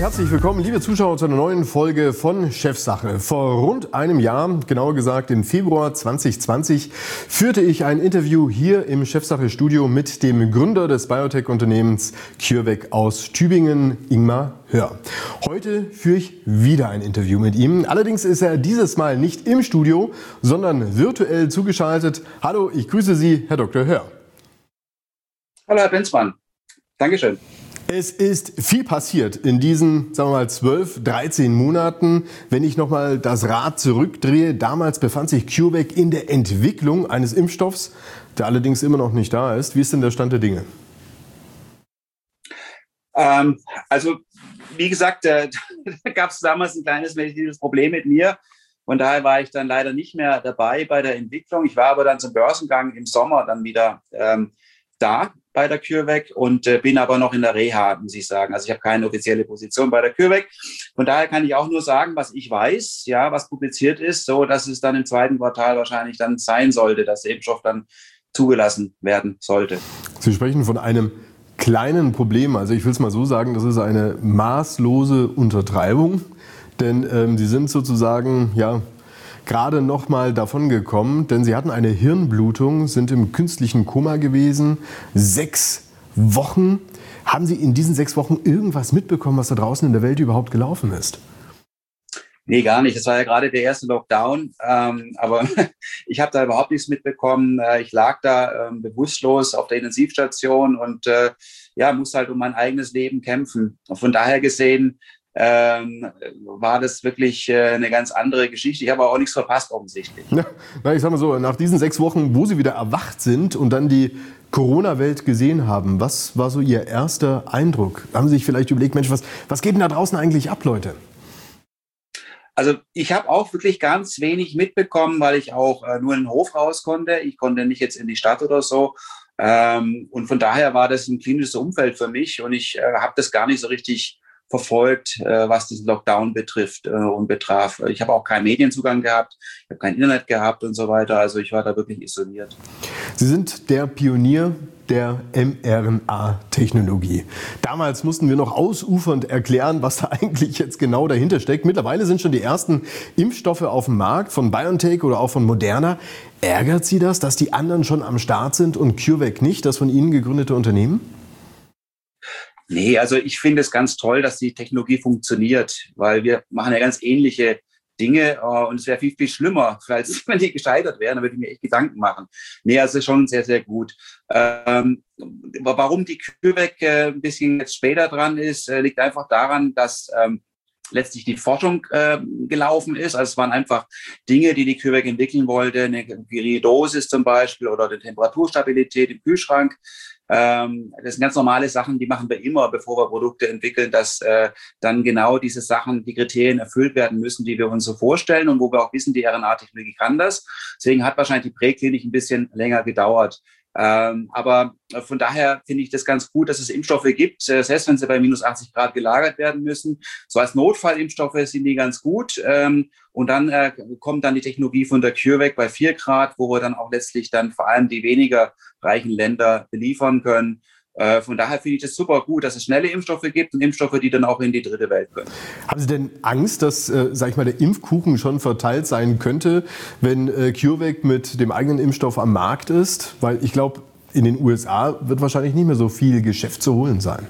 herzlich willkommen, liebe Zuschauer, zu einer neuen Folge von Chefsache. Vor rund einem Jahr, genauer gesagt im Februar 2020, führte ich ein Interview hier im Chefsache-Studio mit dem Gründer des Biotech-Unternehmens CureVac aus Tübingen, Ingmar Hör. Heute führe ich wieder ein Interview mit ihm. Allerdings ist er dieses Mal nicht im Studio, sondern virtuell zugeschaltet. Hallo, ich grüße Sie, Herr Dr. Hör. Hallo, Herr Benzmann. Dankeschön. Es ist viel passiert in diesen, sagen wir mal, 12, 13 Monaten. Wenn ich nochmal das Rad zurückdrehe, damals befand sich CureVac in der Entwicklung eines Impfstoffs, der allerdings immer noch nicht da ist. Wie ist denn der Stand der Dinge? Also, wie gesagt, da gab es damals ein kleines medizinisches Problem mit mir. Von daher war ich dann leider nicht mehr dabei bei der Entwicklung. Ich war aber dann zum Börsengang im Sommer dann wieder da bei der CureVac und bin aber noch in der Reha, muss ich sagen. Also ich habe keine offizielle Position bei der CureVac. Von daher kann ich auch nur sagen, was ich weiß, ja, was publiziert ist, so dass es dann im zweiten Quartal wahrscheinlich dann sein sollte, dass der Impfstoff dann zugelassen werden sollte. Sie sprechen von einem kleinen Problem. Also ich will es mal so sagen, das ist eine maßlose Untertreibung, denn Sie sind sozusagen, ja, gerade noch mal davon gekommen, denn Sie hatten eine Hirnblutung, sind im künstlichen Koma gewesen, 6 Wochen. Haben Sie in diesen 6 Wochen irgendwas mitbekommen, was da draußen in der Welt überhaupt gelaufen ist? Nee, gar nicht. Das war ja gerade der erste Lockdown. Aber ich habe da überhaupt nichts mitbekommen. Ich lag da bewusstlos auf der Intensivstation und musste halt um mein eigenes Leben kämpfen. Und von daher gesehen war das wirklich eine ganz andere Geschichte. Ich habe auch nichts verpasst, offensichtlich. Ja, ich sag mal so, nach diesen 6 Wochen, wo Sie wieder erwacht sind und dann die Corona-Welt gesehen haben, was war so Ihr erster Eindruck? Haben Sie sich vielleicht überlegt, Mensch, was geht denn da draußen eigentlich ab, Leute? Also ich habe auch wirklich ganz wenig mitbekommen, weil ich auch nur in den Hof raus konnte. Ich konnte nicht jetzt in die Stadt oder so. Und von daher war das ein klinisches Umfeld für mich und ich habe das gar nicht so richtig verfolgt, was diesen Lockdown betrifft und betraf. Ich habe auch keinen Medienzugang gehabt, ich habe kein Internet gehabt und so weiter. Also ich war da wirklich isoliert. Sie sind der Pionier der mRNA-Technologie. Damals mussten wir noch ausufernd erklären, was da eigentlich jetzt genau dahinter steckt. Mittlerweile sind schon die ersten Impfstoffe auf dem Markt von BioNTech oder auch von Moderna. Ärgert Sie das, dass die anderen schon am Start sind und CureVac nicht, das von Ihnen gegründete Unternehmen? Nee, also ich finde es ganz toll, dass die Technologie funktioniert, weil wir machen ja ganz ähnliche Dinge und es wäre viel, viel schlimmer, falls wenn die gescheitert wären, dann würde ich mir echt Gedanken machen. Nee, also schon sehr, sehr gut. Warum die CureVac ein bisschen jetzt später dran ist, liegt einfach daran, dass letztlich die Forschung gelaufen ist. Also es waren einfach Dinge, die CureVac entwickeln wollte, eine geringe Dosis zum Beispiel oder die Temperaturstabilität im Kühlschrank. Das sind ganz normale Sachen, die machen wir immer, bevor wir Produkte entwickeln, dass dann genau diese Sachen, die Kriterien erfüllt werden müssen, die wir uns so vorstellen und wo wir auch wissen, die RNA-Technologie kann das. Deswegen hat wahrscheinlich die Präklinik ein bisschen länger gedauert. Aber von daher finde ich das ganz gut, dass es Impfstoffe gibt, selbst wenn sie bei minus 80 Grad gelagert werden müssen. So als Notfallimpfstoffe sind die ganz gut. Und dann kommt dann die Technologie von der CureVac bei 4 Grad, wo wir dann auch letztlich dann vor allem die weniger reichen Länder beliefern können. Von daher finde ich das super gut, dass es schnelle Impfstoffe gibt und Impfstoffe, die dann auch in die dritte Welt können. Haben Sie denn Angst, dass, sag ich mal, der Impfkuchen schon verteilt sein könnte, wenn CureVac mit dem eigenen Impfstoff am Markt ist? Weil ich glaube, in den USA wird wahrscheinlich nicht mehr so viel Geschäft zu holen sein.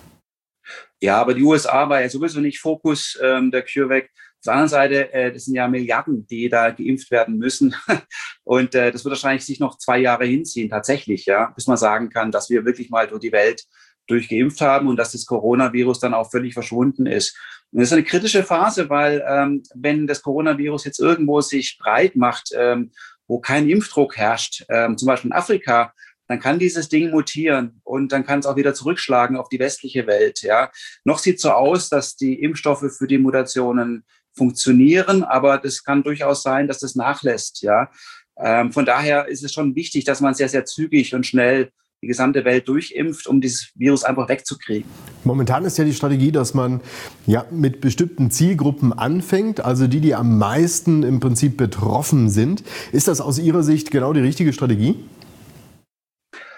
Ja, aber die USA war ja sowieso nicht Fokus der CureVac. Auf der anderen Seite, das sind ja Milliarden, die da geimpft werden müssen. Und das wird wahrscheinlich sich noch 2 Jahre hinziehen, tatsächlich, ja, bis man sagen kann, dass wir wirklich mal durch die Welt durchgeimpft haben und dass das Coronavirus dann auch völlig verschwunden ist. Und das ist eine kritische Phase, weil wenn das Coronavirus jetzt irgendwo sich breit macht, wo kein Impfdruck herrscht, zum Beispiel in Afrika, dann kann dieses Ding mutieren und dann kann es auch wieder zurückschlagen auf die westliche Welt. Ja. Noch sieht so aus, dass die Impfstoffe für die Mutationen funktionieren, aber das kann durchaus sein, dass das nachlässt. Ja. Von daher ist es schon wichtig, dass man sehr, sehr zügig und schnell die gesamte Welt durchimpft, um dieses Virus einfach wegzukriegen. Momentan ist ja die Strategie, dass man ja mit bestimmten Zielgruppen anfängt, also die am meisten im Prinzip betroffen sind. Ist das aus Ihrer Sicht genau die richtige Strategie?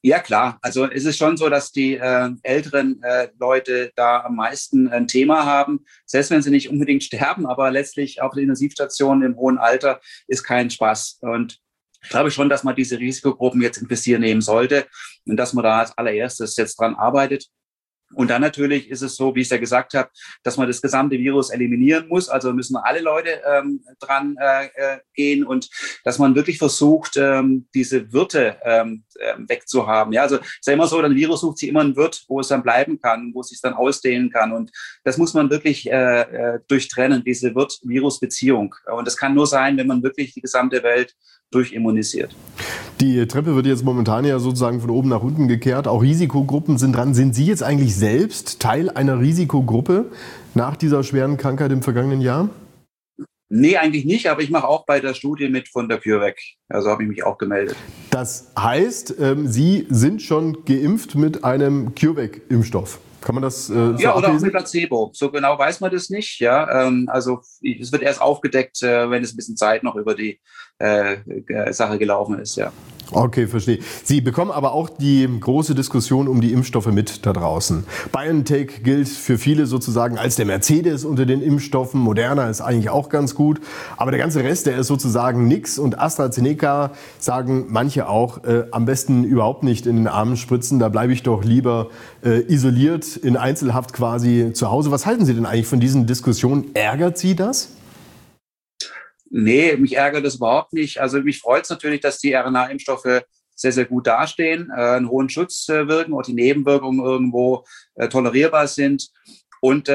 Ja, klar. Also es ist schon so, dass die älteren Leute da am meisten ein Thema haben. Selbst wenn sie nicht unbedingt sterben, aber letztlich auf der Intensivstation im hohen Alter ist kein Spaß. Und ich glaube schon, dass man diese Risikogruppen jetzt in Visier nehmen sollte und dass man da als allererstes jetzt dran arbeitet. Und dann natürlich ist es so, wie ich es ja gesagt habe, dass man das gesamte Virus eliminieren muss. Also müssen alle Leute dran gehen und dass man wirklich versucht, diese Wirte wegzuhaben. Ja, also es ist ja immer so, ein Virus sucht sich immer einen Wirt, wo es dann bleiben kann, wo es sich dann ausdehnen kann. Und das muss man wirklich durchtrennen, diese Wirt-Virus-Beziehung. Und das kann nur sein, wenn man wirklich die gesamte Welt durchimmunisiert. Die Treppe wird jetzt momentan ja sozusagen von oben nach unten gekehrt. Auch Risikogruppen sind dran. Sind Sie jetzt eigentlich selbst Teil einer Risikogruppe nach dieser schweren Krankheit im vergangenen Jahr? Nee, eigentlich nicht, aber ich mache auch bei der Studie mit von der CureVac. Also habe ich mich auch gemeldet. Das heißt, Sie sind schon geimpft mit einem CureVac-Impfstoff. Kann man das ja, oder auch mit Placebo. So genau weiß man das nicht. Ja, also es wird erst aufgedeckt, wenn es ein bisschen Zeit noch über die Sache gelaufen ist. Ja. Okay, verstehe. Sie bekommen aber auch die große Diskussion um die Impfstoffe mit da draußen. BioNTech gilt für viele sozusagen als der Mercedes unter den Impfstoffen. Moderna ist eigentlich auch ganz gut. Aber der ganze Rest, der ist sozusagen nix. Und AstraZeneca sagen manche auch, am besten überhaupt nicht in den Arm spritzen. Da bleibe ich doch lieber isoliert, in Einzelhaft quasi zu Hause. Was halten Sie denn eigentlich von diesen Diskussionen? Ärgert Sie das? Nee, mich ärgert das überhaupt nicht. Also mich freut es natürlich, dass die RNA-Impfstoffe sehr, sehr gut dastehen, einen hohen Schutz wirken und die Nebenwirkungen irgendwo tolerierbar sind. Und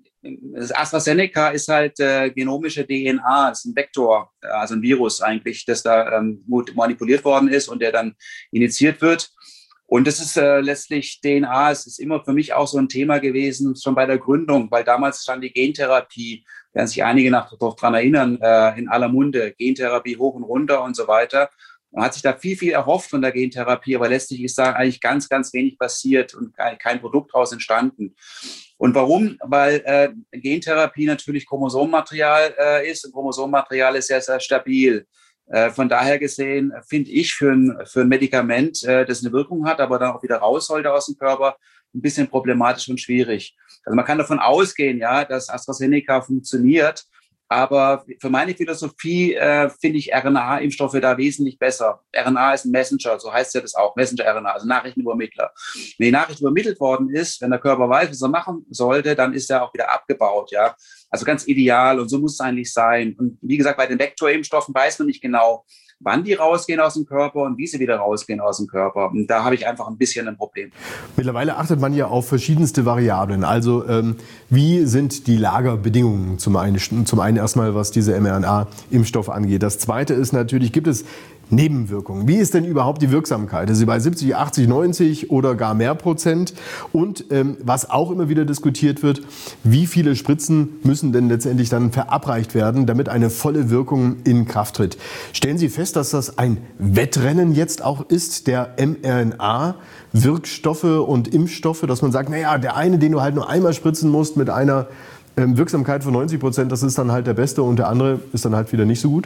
das AstraZeneca ist halt genomische DNA, ist ein Vektor, also ein Virus eigentlich, das da manipuliert worden ist und der dann injiziert wird. Und das ist letztlich DNA. Es ist immer für mich auch so ein Thema gewesen, schon bei der Gründung, weil damals stand die Gentherapie, werden sich einige noch daran erinnern, in aller Munde, Gentherapie hoch und runter und so weiter. Man hat sich da viel, viel erhofft von der Gentherapie, aber letztlich ist da eigentlich ganz, ganz wenig passiert und kein Produkt daraus entstanden. Und warum? Weil Gentherapie natürlich Chromosomenmaterial ist und Chromosomenmaterial ist sehr, sehr stabil. Von daher gesehen finde ich für ein Medikament, das eine Wirkung hat, aber dann auch wieder raus sollte aus dem Körper, ein bisschen problematisch und schwierig. Also man kann davon ausgehen, ja, dass AstraZeneca funktioniert, aber für meine Philosophie finde ich RNA-Impfstoffe da wesentlich besser. RNA ist ein Messenger, so heißt ja das auch, Messenger-RNA, also Nachrichtenübermittler. Wenn die Nachricht übermittelt worden ist, wenn der Körper weiß, was er machen sollte, dann ist er auch wieder abgebaut, ja. Also ganz ideal und so muss es eigentlich sein. Und wie gesagt, bei den Vektorimpfstoffen weiß man nicht genau, wann die rausgehen aus dem Körper und wie sie wieder rausgehen aus dem Körper. Und da habe ich einfach ein bisschen ein Problem. Mittlerweile achtet man ja auf verschiedenste Variablen. Also wie sind die Lagerbedingungen zum einen erstmal, was diese mRNA-Impfstoffe angeht. Das Zweite ist natürlich, gibt es Nebenwirkungen? Wie ist denn überhaupt die Wirksamkeit? Ist sie bei 70, 80, 90 oder gar mehr Prozent? Und was auch immer wieder diskutiert wird, wie viele Spritzen müssen denn letztendlich dann verabreicht werden, damit eine volle Wirkung in Kraft tritt? Stellen Sie fest, dass das ein Wettrennen jetzt auch ist, der mRNA-Wirkstoffe und Impfstoffe, dass man sagt, naja, der eine, den du halt nur einmal spritzen musst mit einer Wirksamkeit von 90%, das ist dann halt der beste und der andere ist dann halt wieder nicht so gut?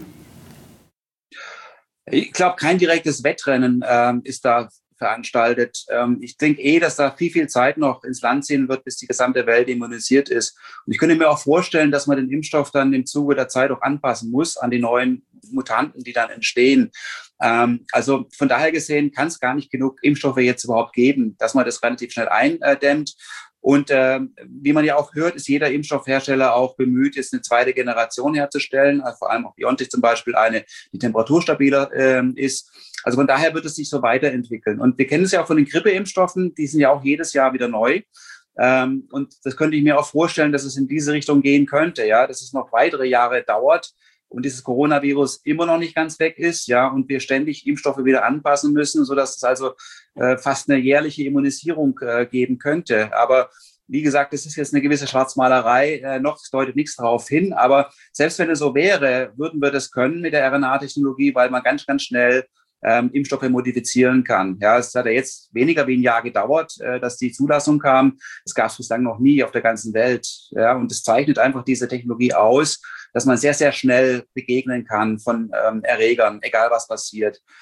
Ich glaube, kein direktes Wettrennen ist da veranstaltet. Ich denke dass da viel, viel Zeit noch ins Land ziehen wird, bis die gesamte Welt immunisiert ist. Und ich könnte mir auch vorstellen, dass man den Impfstoff dann im Zuge der Zeit auch anpassen muss an die neuen Mutanten, die dann entstehen. Also von daher gesehen kann es gar nicht genug Impfstoffe jetzt überhaupt geben, dass man das relativ schnell eindämmt. Und wie man ja auch hört, ist jeder Impfstoffhersteller auch bemüht, jetzt eine zweite Generation herzustellen, also vor allem auch BioNTech zum Beispiel eine, die temperaturstabiler ist. Also von daher wird es sich so weiterentwickeln. Und wir kennen es ja auch von den Grippeimpfstoffen, die sind ja auch jedes Jahr wieder neu. Und das könnte ich mir auch vorstellen, dass es in diese Richtung gehen könnte, ja, dass es noch weitere Jahre dauert und dieses Coronavirus immer noch nicht ganz weg ist, ja, und wir ständig Impfstoffe wieder anpassen müssen, sodass es also fast eine jährliche Immunisierung geben könnte. Aber wie gesagt, das ist jetzt eine gewisse Schwarzmalerei, noch deutet nichts darauf hin. Aber selbst wenn es so wäre, würden wir das können mit der RNA-Technologie, weil man ganz, ganz schnell Impfstoffe modifizieren kann. Ja, es hat ja jetzt weniger wie ein Jahr gedauert, dass die Zulassung kam. Das gab es bislang noch nie auf der ganzen Welt. Ja, und das zeichnet einfach diese Technologie aus, dass man sehr, sehr schnell begegnen kann von Erregern, egal was passiert.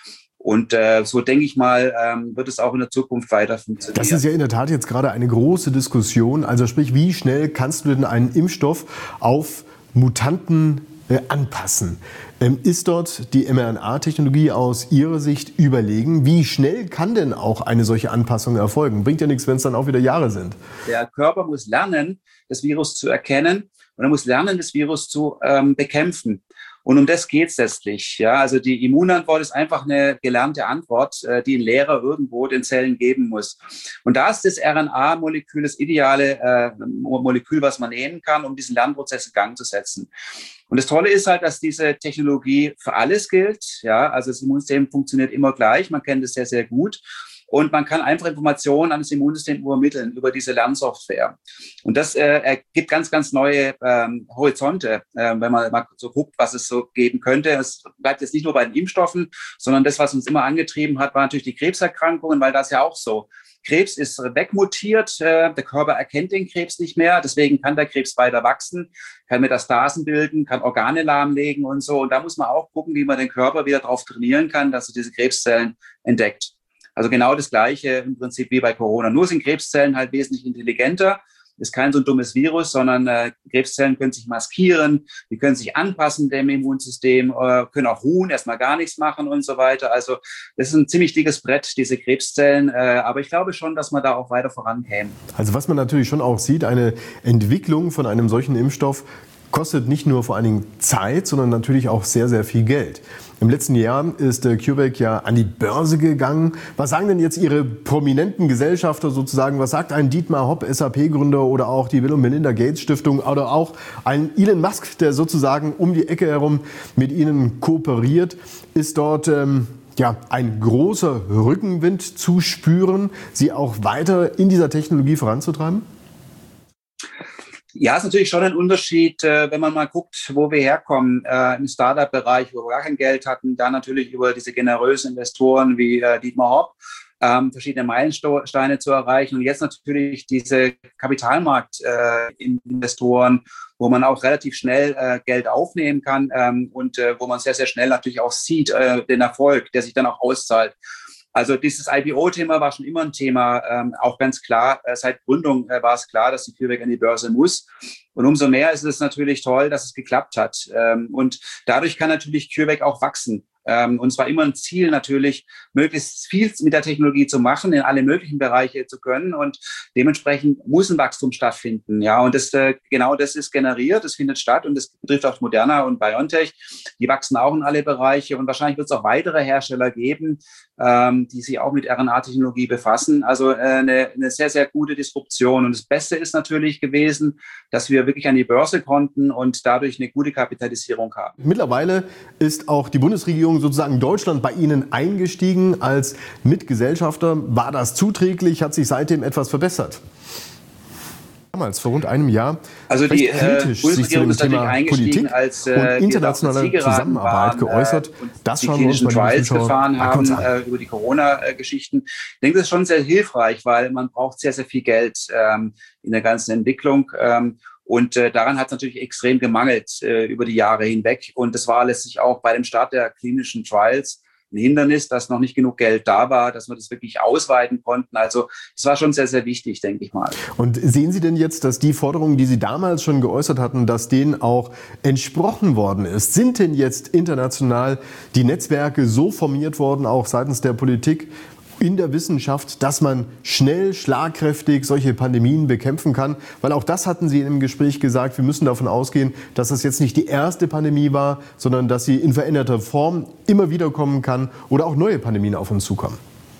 Und so denke ich mal, wird es auch in der Zukunft weiter funktionieren. Das ist ja in der Tat jetzt gerade eine große Diskussion. Also sprich, wie schnell kannst du denn einen Impfstoff auf Mutanten anpassen? Ist dort die mRNA-Technologie aus Ihrer Sicht überlegen? Wie schnell kann denn auch eine solche Anpassung erfolgen? Bringt ja nichts, wenn es dann auch wieder Jahre sind. Der Körper muss lernen, das Virus zu erkennen, und er muss lernen, das Virus zu bekämpfen. Und um das geht es letztlich. Ja? Also die Immunantwort ist einfach eine gelernte Antwort, die ein Lehrer irgendwo den Zellen geben muss. Und da ist das RNA-Molekül das ideale Molekül, was man nehmen kann, um diesen Lernprozess in Gang zu setzen. Und das Tolle ist halt, dass diese Technologie für alles gilt. Ja? Also das Immunsystem funktioniert immer gleich. Man kennt es sehr, sehr gut. Und man kann einfach Informationen an das Immunsystem übermitteln über diese Lernsoftware. Und das ergibt ganz, ganz neue Horizonte, wenn man mal so guckt, was es so geben könnte. Es bleibt jetzt nicht nur bei den Impfstoffen, sondern das, was uns immer angetrieben hat, war natürlich die Krebserkrankungen, weil das ja auch so. Krebs ist wegmutiert, der Körper erkennt den Krebs nicht mehr, deswegen kann der Krebs weiter wachsen, kann Metastasen bilden, kann Organe lahmlegen und so. Und da muss man auch gucken, wie man den Körper wieder darauf trainieren kann, dass er diese Krebszellen entdeckt. Also genau das Gleiche im Prinzip wie bei Corona. Nur sind Krebszellen halt wesentlich intelligenter. Ist kein so ein dummes Virus, sondern Krebszellen können sich maskieren, die können sich anpassen dem Immunsystem, können auch ruhen, erstmal gar nichts machen und so weiter. Also das ist ein ziemlich dickes Brett, diese Krebszellen. Aber ich glaube schon, dass man da auch weiter vorankäme. Also was man natürlich schon auch sieht, eine Entwicklung von einem solchen Impfstoff kostet nicht nur vor allen Dingen Zeit, sondern natürlich auch sehr, sehr viel Geld. Im letzten Jahr ist CureVac ja an die Börse gegangen. Was sagen denn jetzt Ihre prominenten Gesellschafter sozusagen? Was sagt ein Dietmar Hopp, SAP-Gründer, oder auch die Bill und Melinda Gates Stiftung oder auch ein Elon Musk, der sozusagen um die Ecke herum mit Ihnen kooperiert? Ist dort ein großer Rückenwind zu spüren, Sie auch weiter in dieser Technologie voranzutreiben? Ja, ist natürlich schon ein Unterschied, wenn man mal guckt, wo wir herkommen, im Startup-Bereich, wo wir gar kein Geld hatten, da natürlich über diese generösen Investoren wie Dietmar Hopp verschiedene Meilensteine zu erreichen. Und jetzt natürlich diese Kapitalmarkt-Investoren, wo man auch relativ schnell Geld aufnehmen kann und wo man sehr, sehr schnell natürlich auch sieht, den Erfolg, der sich dann auch auszahlt. Also dieses IPO-Thema war schon immer ein Thema, auch ganz klar. Seit Gründung war es klar, dass die CureVac an die Börse muss. Und umso mehr ist es natürlich toll, dass es geklappt hat. Und dadurch kann natürlich CureVac auch wachsen. Und zwar immer ein Ziel natürlich, möglichst viel mit der Technologie zu machen, in alle möglichen Bereiche zu können. Und dementsprechend muss ein Wachstum stattfinden. Ja, und genau das ist generiert, das findet statt. Und das betrifft auch Moderna und BioNTech. Die wachsen auch in alle Bereiche. Und wahrscheinlich wird es auch weitere Hersteller geben, die sich auch mit RNA-Technologie befassen. Also eine sehr, sehr gute Disruption. Und das Beste ist natürlich gewesen, dass wir wirklich an die Börse konnten und dadurch eine gute Kapitalisierung haben. Mittlerweile ist auch die Bundesregierung sozusagen Deutschland bei Ihnen eingestiegen als Mitgesellschafter. War das zuträglich? Hat sich seitdem etwas verbessert? Damals, vor rund einem Jahr, also die Bundesregierung ist natürlich eingestiegen, als und internationale Zusammenarbeit geäußert. Das schauen wir uns mal die gefahren haben über die Corona-Geschichten. Ich denke, das ist schon sehr hilfreich, weil man braucht sehr, sehr viel Geld in der ganzen Entwicklung. Und daran hat es natürlich extrem gemangelt über die Jahre hinweg. Und das war letztlich auch bei dem Start der klinischen Trials ein Hindernis, dass noch nicht genug Geld da war, dass wir das wirklich ausweiten konnten. Also es war schon sehr, sehr wichtig, denke ich mal. Und sehen Sie denn jetzt, dass die Forderungen, die Sie damals schon geäußert hatten, dass denen auch entsprochen worden ist? Sind denn jetzt international die Netzwerke so formiert worden, auch seitens der Politik, in der Wissenschaft, dass man schnell, schlagkräftig solche Pandemien bekämpfen kann? Weil auch das hatten Sie im Gespräch gesagt, wir müssen davon ausgehen, dass das jetzt nicht die erste Pandemie war, sondern dass sie in veränderter Form immer wieder kommen kann oder auch neue Pandemien auf uns zukommen.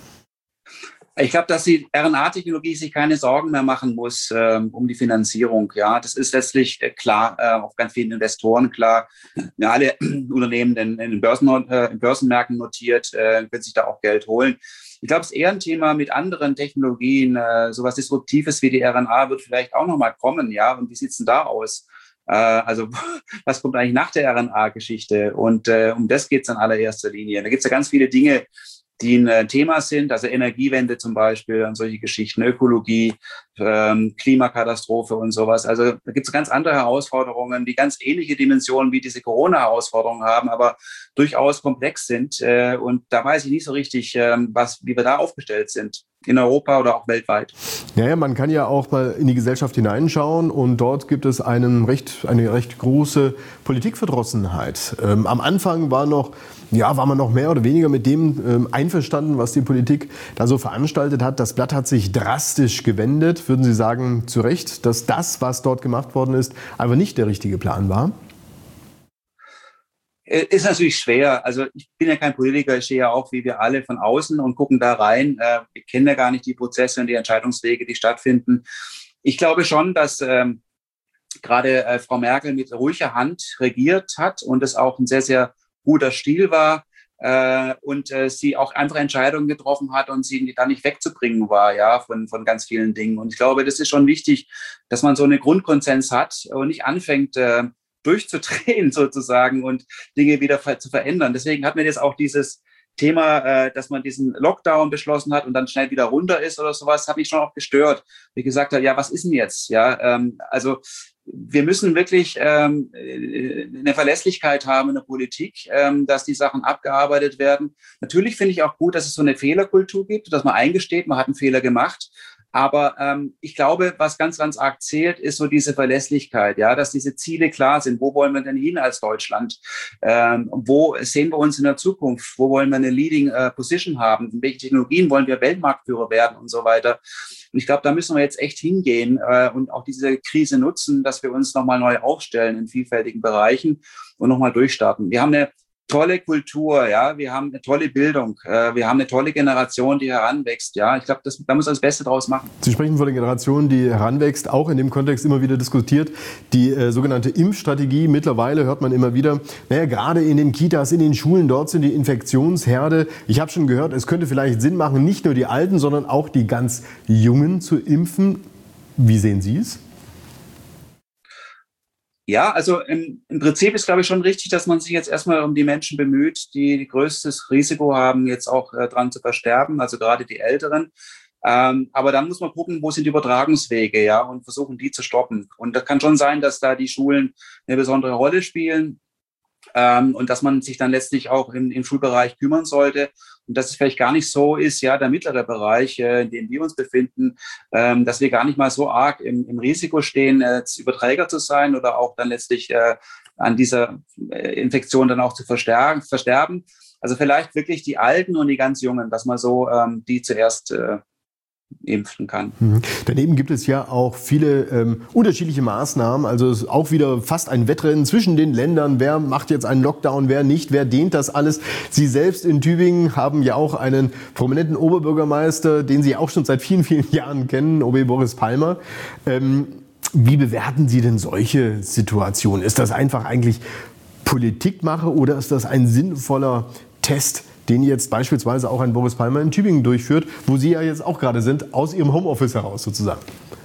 Ich glaube, dass die RNA-Technologie sich keine Sorgen mehr machen muss um die Finanzierung. Ja, das ist letztlich klar, auf ganz vielen Investoren klar. Ja, alle Unternehmen in den Börsenmärkten notiert, können sich da auch Geld holen. Ich glaube, es ist eher ein Thema mit anderen Technologien. Sowas Disruptives wie die RNA wird vielleicht auch nochmal kommen. Ja, und wie sieht es denn da aus? Also was kommt eigentlich nach der RNA-Geschichte? Und um das geht es in allererster Linie. Da gibt es ja ganz viele Dinge, die ein Thema sind, also Energiewende zum Beispiel und solche Geschichten, Ökologie, Klimakatastrophe und sowas. Also da gibt es ganz andere Herausforderungen, die ganz ähnliche Dimensionen wie diese Corona-Herausforderungen haben, aber durchaus komplex sind. Und da weiß ich nicht so richtig, wie wir da aufgestellt sind, in Europa oder auch weltweit. Ja, man kann ja auch mal in die Gesellschaft hineinschauen und dort gibt es eine recht große Politikverdrossenheit. Am Anfang war man noch mehr oder weniger mit dem einverstanden, was die Politik da so veranstaltet hat. Das Blatt hat sich drastisch gewendet. Würden Sie sagen, zu Recht, dass das, was dort gemacht worden ist, einfach nicht der richtige Plan war? Ist natürlich schwer. Also ich bin ja kein Politiker, ich stehe ja auch wie wir alle von außen und gucken da rein. Wir kennen ja gar nicht die Prozesse und die Entscheidungswege, die stattfinden. Ich glaube schon, dass gerade Frau Merkel mit ruhiger Hand regiert hat und es auch ein sehr, sehr guter Stil war und sie auch einfach Entscheidungen getroffen hat und sie da nicht wegzubringen war, ja, von ganz vielen Dingen. Und ich glaube, das ist schon wichtig, dass man so einen Grundkonsens hat und nicht anfängt, durchzudrehen sozusagen und Dinge wieder zu verändern. Deswegen hat mir jetzt auch dieses Thema, dass man diesen Lockdown beschlossen hat und dann schnell wieder runter ist oder sowas, hat mich schon auch gestört. Wie gesagt habe, ja, was ist denn jetzt? Ja, also wir müssen wirklich eine Verlässlichkeit haben in der Politik, dass die Sachen abgearbeitet werden. Natürlich finde ich auch gut, dass es so eine Fehlerkultur gibt, dass man eingesteht, man hat einen Fehler gemacht. Aber ich glaube, was ganz, ganz arg zählt, ist so diese Verlässlichkeit, ja, dass diese Ziele klar sind. Wo wollen wir denn hin als Deutschland? Wo sehen wir uns in der Zukunft? Wo wollen wir eine Leading Position haben? In welchen Technologien wollen wir Weltmarktführer werden und so weiter? Und ich glaube, da müssen wir jetzt echt hingehen und auch diese Krise nutzen, dass wir uns nochmal neu aufstellen in vielfältigen Bereichen und nochmal durchstarten. Wir haben eine tolle Kultur, ja, wir haben eine tolle Bildung, wir haben eine tolle Generation, die heranwächst, ja. Ich glaube, da muss man das Beste draus machen. Sie sprechen von der Generation, die heranwächst, auch in dem Kontext immer wieder diskutiert. Die sogenannte Impfstrategie, mittlerweile hört man immer wieder, gerade in den Kitas, in den Schulen, dort sind die Infektionsherde. Ich habe schon gehört, es könnte vielleicht Sinn machen, nicht nur die Alten, sondern auch die ganz Jungen zu impfen. Wie sehen Sie es? Ja, also im Prinzip ist, glaube ich, schon richtig, dass man sich jetzt erstmal um die Menschen bemüht, die größtes Risiko haben, jetzt auch dran zu versterben, also gerade die Älteren. Aber dann muss man gucken, wo sind die Übertragungswege, ja, und versuchen, die zu stoppen. Und das kann schon sein, dass da die Schulen eine besondere Rolle spielen. Und dass man sich dann letztlich auch im Schulbereich kümmern sollte und dass es vielleicht gar nicht so ist, ja, der mittlere Bereich, in dem wir uns befinden, dass wir gar nicht mal so arg im Risiko stehen, Überträger zu sein oder auch dann letztlich an dieser Infektion dann auch zu versterben. Also vielleicht wirklich die Alten und die ganz Jungen, dass man so die zuerst impfen kann. Daneben gibt es ja auch viele unterschiedliche Maßnahmen, also es ist auch wieder fast ein Wettrennen zwischen den Ländern, wer macht jetzt einen Lockdown, wer nicht, wer dehnt das alles. Sie selbst in Tübingen haben ja auch einen prominenten Oberbürgermeister, den Sie auch schon seit vielen, vielen Jahren kennen, OB Boris Palmer. Wie bewerten Sie denn solche Situationen? Ist das einfach eigentlich Politikmache oder ist das ein sinnvoller Test, den jetzt beispielsweise auch ein Boris Palmer in Tübingen durchführt, wo Sie ja jetzt auch gerade sind, aus Ihrem Homeoffice heraus sozusagen?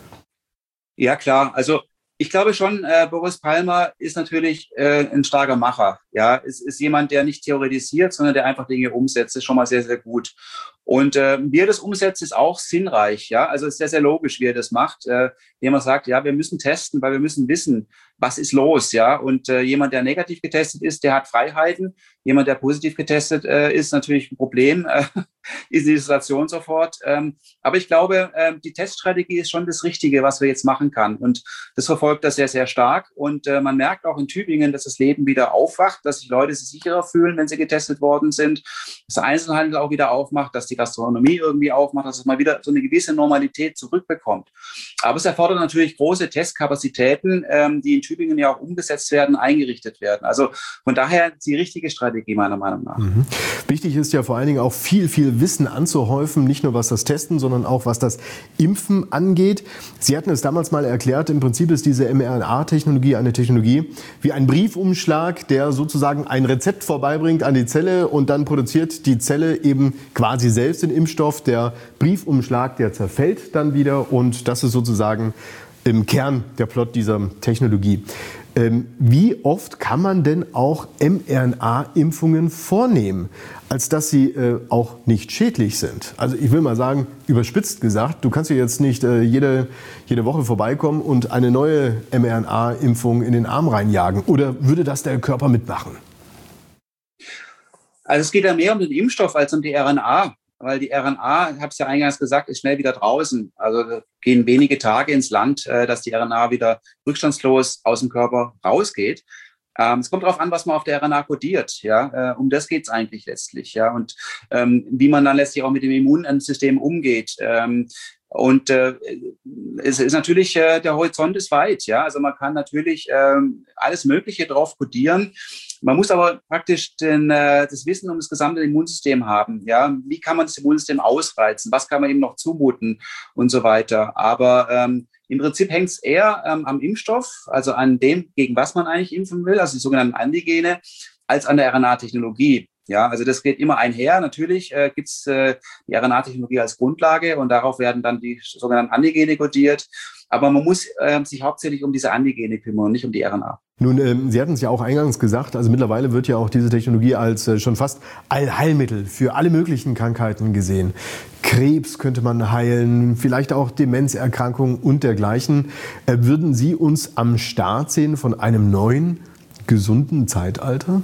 Ja, klar. Also ich glaube schon, Boris Palmer ist natürlich ein starker Macher. Ja, es ist jemand, der nicht theoretisiert, sondern der einfach Dinge umsetzt. Das ist schon mal sehr, sehr gut. Und wie er das umsetzt, ist auch sinnreich. Ja, also es ist sehr, sehr logisch, wie er das macht. Indem er sagt, ja, wir müssen testen, weil wir müssen wissen, was ist los. Ja, und jemand, der negativ getestet ist, der hat Freiheiten. Jemand, der positiv getestet ist, natürlich ein Problem. Ist die Situation sofort. Aber ich glaube, die Teststrategie ist schon das Richtige, was wir jetzt machen kann. Und das verfolgt er sehr, sehr stark. Und man merkt auch in Tübingen, dass das Leben wieder aufwacht, dass sich Leute sich sicherer fühlen, wenn sie getestet worden sind, dass der Einzelhandel auch wieder aufmacht, dass die Gastronomie irgendwie aufmacht, dass es mal wieder so eine gewisse Normalität zurückbekommt. Aber es erfordert natürlich große Testkapazitäten, die in Tübingen ja auch umgesetzt werden, eingerichtet werden. Also von daher die richtige Strategie meiner Meinung nach. Wichtig ist ja vor allen Dingen auch viel Wissen anzuhäufen, nicht nur was das Testen, sondern auch was das Impfen angeht. Sie hatten es damals mal erklärt, im Prinzip ist diese mRNA-Technologie eine Technologie wie ein Briefumschlag, der sozusagen ein Rezept vorbeibringt an die Zelle und dann produziert die Zelle eben quasi selbst den Impfstoff. Der Briefumschlag, der zerfällt dann wieder und das ist sozusagen im Kern der Plot dieser Technologie. Wie oft kann man denn auch mRNA-Impfungen vornehmen, als dass sie auch nicht schädlich sind? Also ich will mal sagen, überspitzt gesagt, du kannst ja jetzt nicht jede Woche vorbeikommen und eine neue mRNA-Impfung in den Arm reinjagen. Oder würde das der Körper mitmachen? Also es geht ja mehr um den Impfstoff als um die RNA. Weil die RNA, ich habe es ja eingangs gesagt, ist schnell wieder draußen. Also gehen wenige Tage ins Land, dass die RNA wieder rückstandslos aus dem Körper rausgeht. Es kommt darauf an, was man auf der RNA kodiert. Ja, um das geht es eigentlich letztlich. Ja, und wie man dann letztlich auch mit dem Immunsystem umgeht. Und es ist natürlich, der Horizont ist weit. Ja, also man kann natürlich alles Mögliche drauf kodieren. Man muss aber praktisch das Wissen um das gesamte Immunsystem haben. Ja, wie kann man das Immunsystem ausreizen? Was kann man ihm noch zumuten und so weiter? Aber im Prinzip hängt es eher am Impfstoff, also an dem, gegen was man eigentlich impfen will, also die sogenannten Antigene, als an der RNA-Technologie. Ja, also das geht immer einher. Natürlich gibt es die RNA-Technologie als Grundlage und darauf werden dann die sogenannten Antigene kodiert. Aber man muss sich hauptsächlich um diese Antigene kümmern und nicht um die RNA. Nun, Sie hatten es ja auch eingangs gesagt, also mittlerweile wird ja auch diese Technologie als schon fast Allheilmittel für alle möglichen Krankheiten gesehen. Krebs könnte man heilen, vielleicht auch Demenzerkrankungen und dergleichen. Würden Sie uns am Start sehen von einem neuen, gesunden Zeitalter?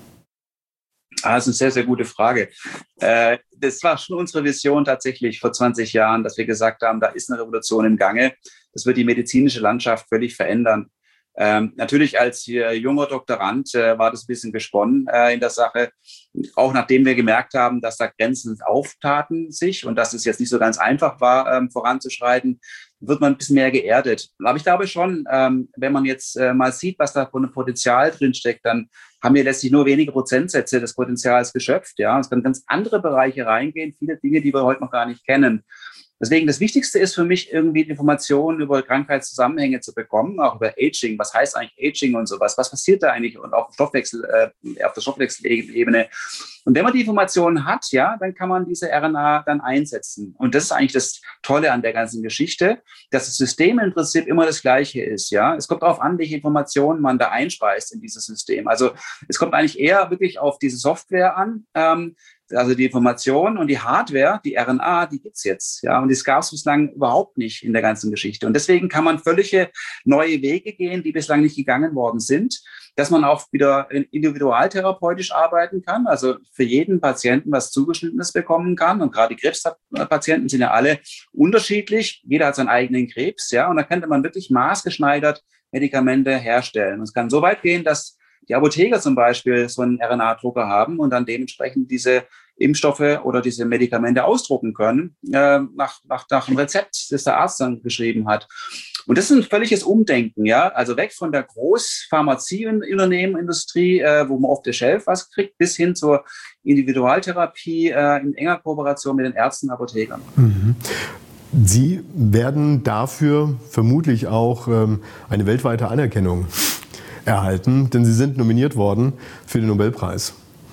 Das ist eine sehr, sehr gute Frage. Das war schon unsere Vision tatsächlich vor 20 Jahren, dass wir gesagt haben, da ist eine Revolution im Gange. Das wird die medizinische Landschaft völlig verändern. Natürlich als junger Doktorand war das ein bisschen gesponnen in der Sache. Auch nachdem wir gemerkt haben, dass da Grenzen auftaten sich und dass es jetzt nicht so ganz einfach war, voranzuschreiten, wird man ein bisschen mehr geerdet. Aber ich glaube schon, wenn man jetzt mal sieht, was da für ein Potenzial drinsteckt, dann haben wir letztlich nur wenige Prozentsätze des Potenzials geschöpft. Ja, es können ganz andere Bereiche reingehen, viele Dinge, die wir heute noch gar nicht kennen. Deswegen das Wichtigste ist für mich irgendwie Informationen über Krankheitszusammenhänge zu bekommen, auch über Aging. Was heißt eigentlich Aging und sowas? Was passiert da eigentlich und auf der Stoffwechselebene? Und wenn man die Informationen hat, ja, dann kann man diese RNA dann einsetzen. Und das ist eigentlich das Tolle an der ganzen Geschichte, dass das System im Prinzip immer das Gleiche ist. Ja, es kommt darauf an, welche Informationen man da einspeist in dieses System. Also es kommt eigentlich eher wirklich auf diese Software an. Also die Information und die Hardware, die RNA, die gibt's jetzt. Ja, und das gab es bislang überhaupt nicht in der ganzen Geschichte. Und deswegen kann man völlige neue Wege gehen, die bislang nicht gegangen worden sind, dass man auch wieder individualtherapeutisch arbeiten kann, also für jeden Patienten was Zugeschnittenes bekommen kann. Und gerade die Krebspatienten sind ja alle unterschiedlich. Jeder hat seinen eigenen Krebs. Ja, und da könnte man wirklich maßgeschneidert Medikamente herstellen. Und es kann so weit gehen, dass die Apotheker zum Beispiel so einen RNA-Drucker haben und dann dementsprechend diese Impfstoffe oder diese Medikamente ausdrucken können, nach einem Rezept, das der Arzt dann geschrieben hat. Und das ist ein völliges Umdenken, ja, also weg von der Großpharmazieunternehmenindustrie, wo man auf der Shelf was kriegt, bis hin zur Individualtherapie in enger Kooperation mit den Ärzten und Apothekern. Mhm. Sie werden dafür vermutlich auch eine weltweite Anerkennung erhalten, denn Sie sind nominiert worden für den Nobelpreis.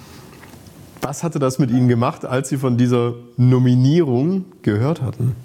Was hatte das mit Ihnen gemacht, als Sie von dieser Nominierung gehört hatten?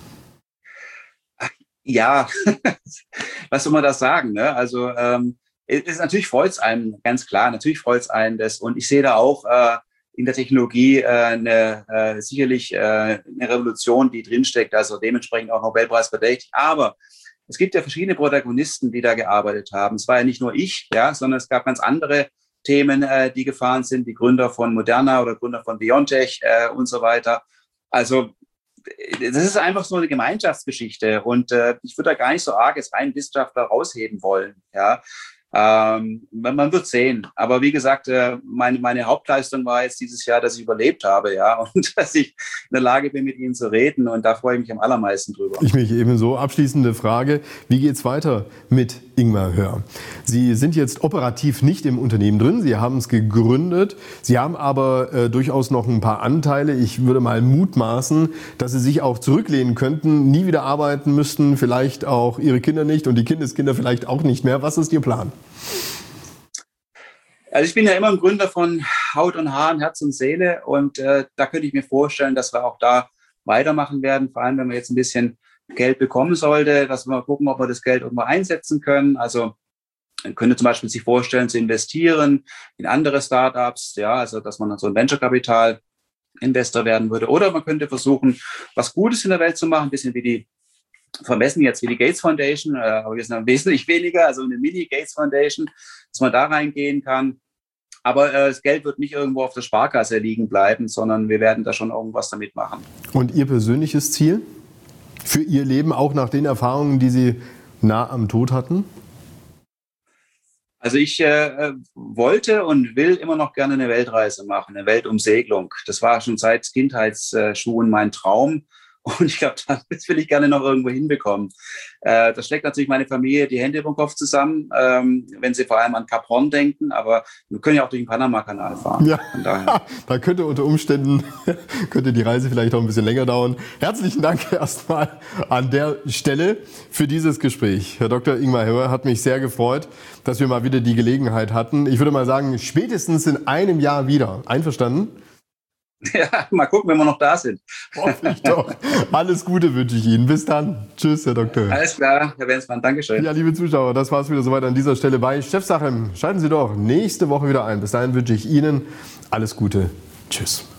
Ja, was soll man da sagen? Ne? Also natürlich freut es einen, ganz klar, natürlich freut es einen das. Und ich sehe da auch in der Technologie sicherlich eine Revolution, die drinsteckt, also dementsprechend auch Nobelpreis verdächtig. Aber es gibt ja verschiedene Protagonisten, die da gearbeitet haben. Es war ja nicht nur ich, ja, sondern es gab ganz andere Themen, die gefahren sind, die Gründer von Moderna oder Gründer von BioNTech und so weiter. Also das ist einfach so eine Gemeinschaftsgeschichte und ich würde da gar nicht so arg als rein Wissenschaftler rausheben wollen. Ja. Man wird sehen. Aber wie gesagt, meine Hauptleistung war jetzt dieses Jahr, dass ich überlebt habe, ja, und dass ich in der Lage bin, mit Ihnen zu reden. Und da freue ich mich am allermeisten drüber. Ich mich ebenso. Abschließende Frage. Wie geht's weiter mit Ingmar Hörr? Sie sind jetzt operativ nicht im Unternehmen drin. Sie haben es gegründet. Sie haben aber durchaus noch ein paar Anteile. Ich würde mal mutmaßen, dass Sie sich auch zurücklehnen könnten, nie wieder arbeiten müssten, vielleicht auch Ihre Kinder nicht und die Kindeskinder vielleicht auch nicht mehr. Was ist Ihr Plan? Also ich bin ja immer ein Gründer von Haut und Haaren, Herz und Seele und da könnte ich mir vorstellen, dass wir auch da weitermachen werden, vor allem wenn man jetzt ein bisschen Geld bekommen sollte, dass wir mal gucken, ob wir das Geld irgendwo einsetzen können. Also Man könnte zum Beispiel sich vorstellen, zu investieren in andere Startups, ja, also dass man so ein Venture-Kapital-Investor werden würde. Oder man könnte versuchen, was Gutes in der Welt zu machen, ein bisschen wie die vermessen jetzt wie die Gates Foundation, aber wir sind wesentlich weniger, also eine Mini-Gates Foundation, dass man da reingehen kann. Aber das Geld wird nicht irgendwo auf der Sparkasse liegen bleiben, sondern wir werden da schon irgendwas damit machen. Und Ihr persönliches Ziel für Ihr Leben, auch nach den Erfahrungen, die Sie nah am Tod hatten? Also ich wollte und will immer noch gerne eine Weltreise machen, eine Weltumsegelung. Das war schon seit Kindheitsschuhen mein Traum. Und ich glaube, das will ich gerne noch irgendwo hinbekommen. Das schlägt natürlich meine Familie die Hände über den Kopf zusammen, wenn sie vor allem an Cap Horn denken. Aber wir können ja auch durch den Panama-Kanal fahren. Ja, da könnte unter Umständen die Reise vielleicht auch ein bisschen länger dauern. Herzlichen Dank erstmal an der Stelle für dieses Gespräch. Herr Dr. Ingmar Hauer, hat mich sehr gefreut, dass wir mal wieder die Gelegenheit hatten. Ich würde mal sagen, spätestens in einem Jahr wieder. Einverstanden? Ja, mal gucken, wenn wir noch da sind. Hoffe ich doch. Alles Gute wünsche ich Ihnen. Bis dann. Tschüss, Herr Doktor. Alles klar, Herr Wenzmann. Dankeschön. Ja, liebe Zuschauer, das war es wieder soweit an dieser Stelle bei Chefsache. Schalten Sie doch nächste Woche wieder ein. Bis dahin wünsche ich Ihnen alles Gute. Tschüss.